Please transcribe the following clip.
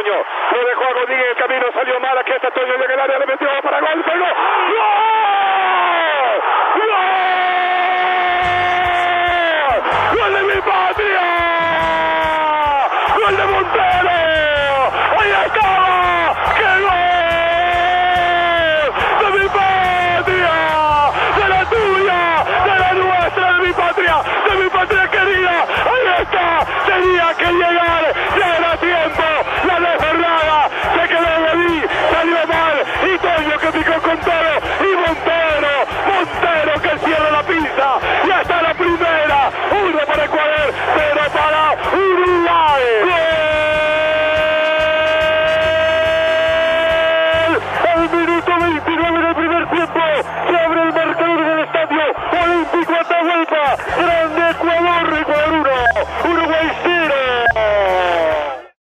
Toño. Lo dejó a Godín en el camino, salió mal. Aquí está Toño, llega el área, le metió.